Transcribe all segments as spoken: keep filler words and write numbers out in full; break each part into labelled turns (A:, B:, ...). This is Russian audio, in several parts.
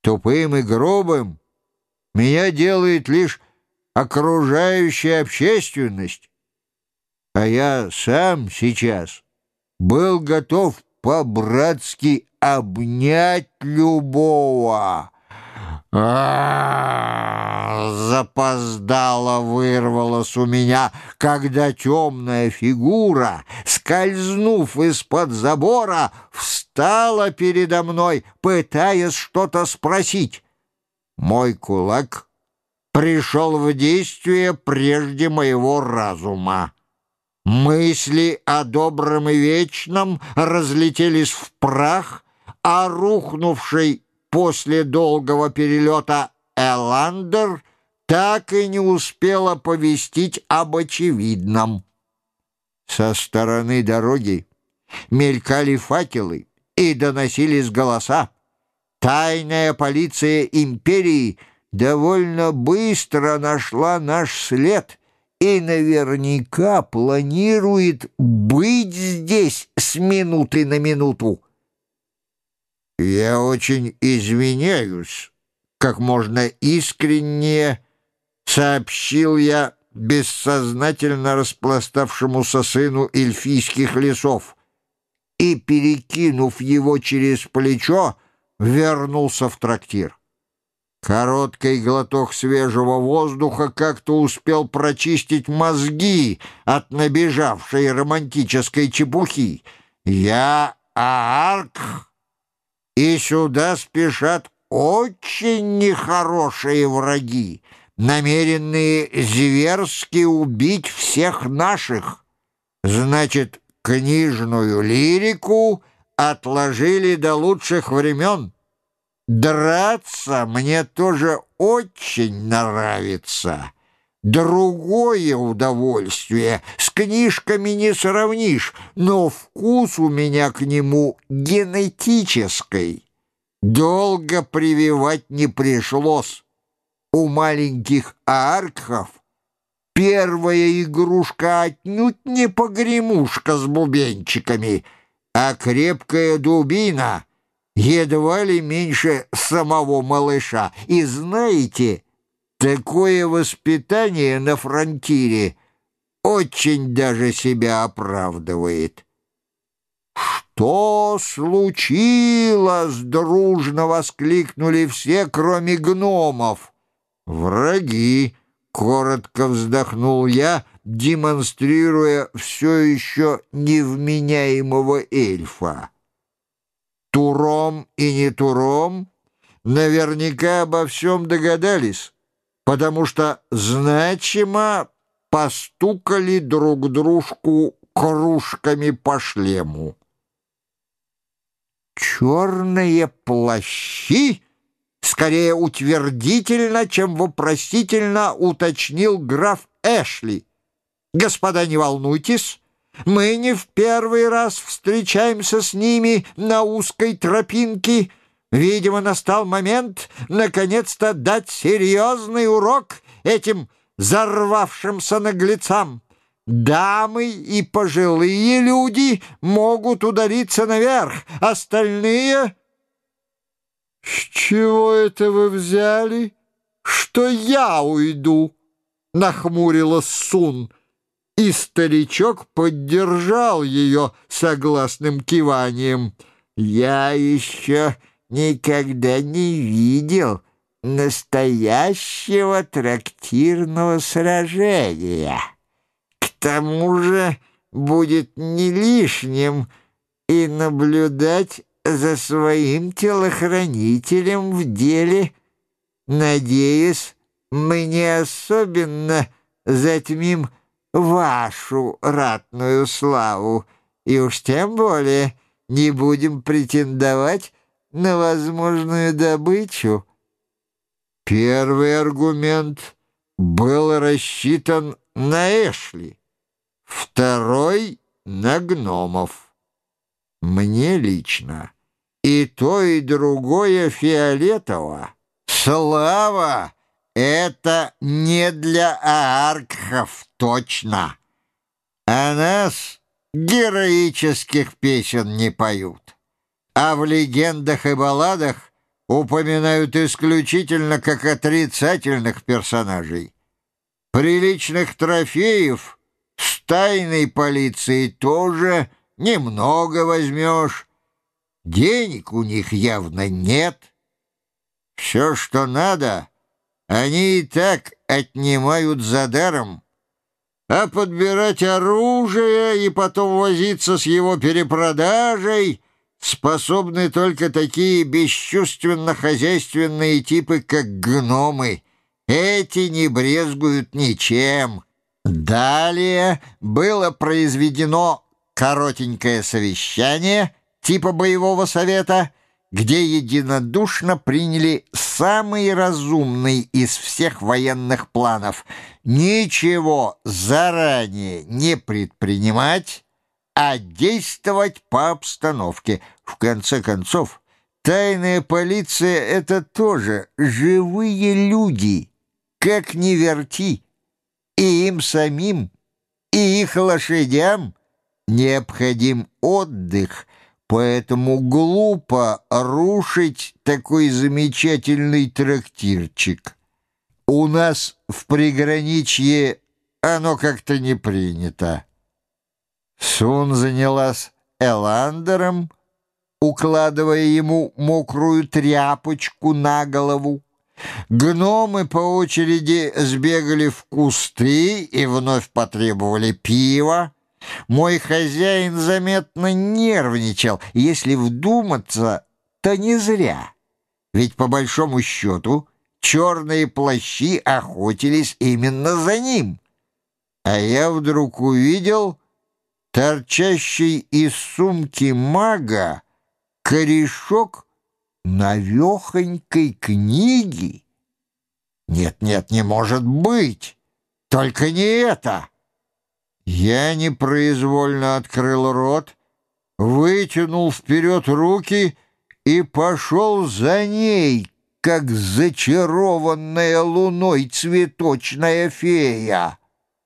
A: Тупым и грубым меня делает лишь окружающая общественность, а я сам сейчас был готов по-братски обнять любого. А, запоздало вырвалось у меня, когда темная фигура, скользнув из-под забора, встала передо мной, пытаясь что-то спросить. Мой кулак пришел в действие прежде моего разума. Мысли о добром и вечном разлетелись в прах, а рухнувший после долгого перелета Эландер так и не успел оповестить об очевидном. Со стороны дороги мелькали факелы и доносились голоса. Тайная полиция империи довольно быстро нашла наш след и наверняка планирует быть здесь с минуты на минуту. «Я очень извиняюсь», — как можно искреннее сообщил я бессознательно распластавшемуся сыну эльфийских лесов и, перекинув его через плечо, вернулся в трактир. Короткий глоток свежего воздуха как-то успел прочистить мозги от набежавшей романтической чепухи. Я Ааркх, и сюда спешат очень нехорошие враги, намеренные зверски убить всех наших. Значит, книжную лирику отложили до лучших времен. Драться мне тоже очень нравится. Другое удовольствие с книжками не сравнишь, но вкус у меня к нему генетический. Долго прививать не пришлось. У маленьких ааркхов первая игрушка отнюдь не погремушка с бубенчиками, а крепкая дубина едва ли меньше самого малыша. И знаете, такое воспитание на фронтире очень даже себя оправдывает. «Что случилось?» — дружно воскликнули все, кроме гномов. «Враги», — коротко вздохнул я, демонстрируя все еще невменяемого эльфа. Туром и не Туром наверняка обо всем догадались, потому что значимо постукали друг дружку кружками по шлему. «Черные плащи?» — скорее утвердительно, чем вопросительно уточнил граф Эшли. «Господа, не волнуйтесь, мы не в первый раз встречаемся с ними на узкой тропинке. Видимо, настал момент наконец-то дать серьезный урок этим зарвавшимся наглецам. Дамы и пожилые люди могут удалиться наверх, остальные...» «С чего это вы взяли, что я уйду?» — нахмурилась Сун. И старичок поддержал ее согласным киванием. «Я еще никогда не видел настоящего трактирного сражения. К тому же будет не лишним и наблюдать за своим телохранителем в деле. Надеюсь, мы не особенно затмим вашу ратную славу, и уж тем более не будем претендовать на возможную добычу». Первый аргумент был рассчитан на Эшли, второй — на гномов. Мне лично и то, и другое фиолетово. Слава — это не для ааркхов точно. А нас героических песен не поют. А в легендах и балладах упоминают исключительно как отрицательных персонажей. Приличных трофеев с тайной полицией тоже немного возьмешь. Денег у них явно нет. Все, что надо, они и так отнимают за даром. А подбирать оружие и потом возиться с его перепродажей способны только такие бесчувственно-хозяйственные типы, как гномы. Эти не брезгуют ничем. Далее было произведено коротенькое совещание типа боевого совета, где единодушно приняли самый разумный из всех военных планов: ничего заранее не предпринимать, а действовать по обстановке. В конце концов, тайная полиция — это тоже живые люди, как ни верти, и им самим, и их лошадям необходим отдых. Поэтому глупо рушить такой замечательный трактирчик. У нас в приграничье оно как-то не принято. Сун занялась Эландером, укладывая ему мокрую тряпочку на голову. Гномы по очереди сбегали в кусты и вновь потребовали пива. Мой хозяин заметно нервничал, и если вдуматься, то не зря. Ведь по большому счету черные плащи охотились именно за ним. А я вдруг увидел торчащий из сумки мага корешок навехонькой книги. Нет-нет, не может быть! Только не это! Я непроизвольно открыл рот, вытянул вперед руки и пошел за ней, как зачарованная луной цветочная фея.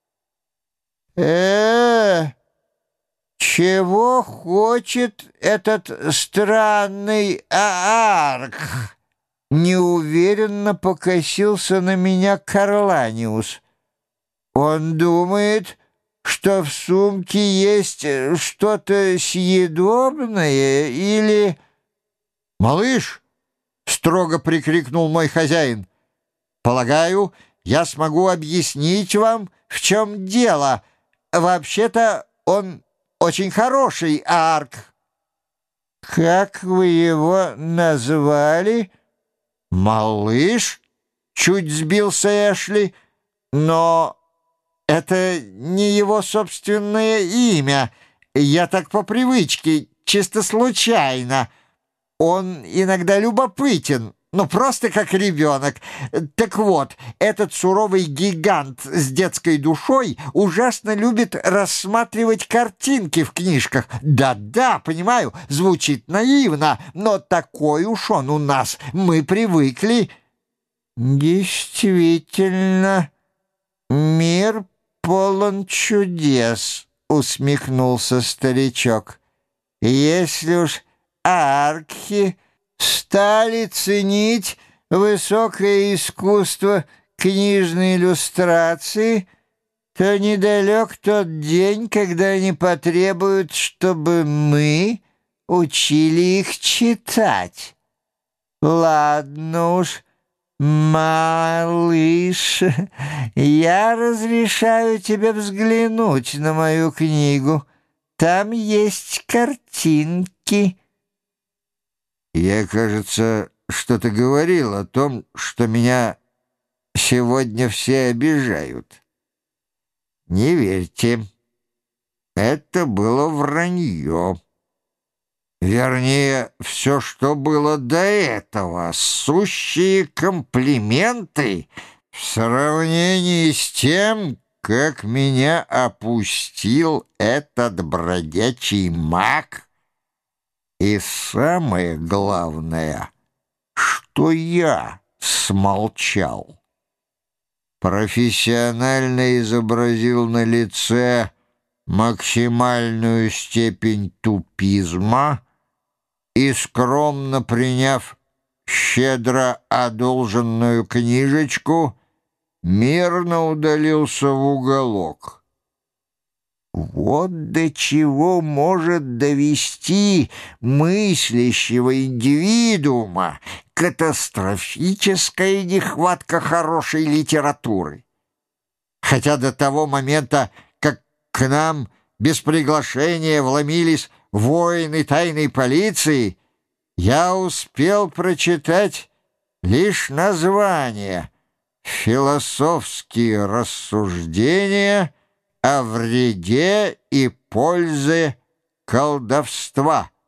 A: э чего хочет этот странный Аарк? Неуверенно покосился на меня Карланиус. Он думает, что в сумке есть что-то съедобное или... «Малыш!» — строго прикрикнул мой хозяин. «Полагаю, я смогу объяснить вам, в чем дело. Вообще-то он очень хороший Аарк». «Как вы его назвали?» «Малыш?» — чуть сбился Эшли. «Но это не его собственное имя. Я так по привычке, чисто случайно. Он иногда любопытен, но просто как ребенок. Так вот, этот суровый гигант с детской душой ужасно любит рассматривать картинки в книжках. Да-да, понимаю, звучит наивно, но такой уж он у нас. Мы привыкли». «Действительно, мир полон чудес», — усмехнулся старичок. «Если уж архи стали ценить высокое искусство книжной иллюстрации, то недалек тот день, когда они потребуют, чтобы мы учили их читать. Ладно уж, малыш, я разрешаю тебе взглянуть на мою книгу. Там есть картинки». Я, кажется, что-то говорил о том, что меня сегодня все обижают. Не верьте, это было вранье. Вернее, все, что было до этого, сущие комплименты в сравнении с тем, как меня опустил этот бродячий маг. И самое главное, что я смолчал. Профессионально изобразил на лице максимальную степень тупизма и, скромно приняв щедро одолженную книжечку, мирно удалился в уголок. Вот до чего может довести мыслящего индивидуума катастрофическая нехватка хорошей литературы. Хотя до того момента, как к нам без приглашения вломились воины тайной полиции, я успел прочитать лишь название «Философские рассуждения о вреде и пользе колдовства».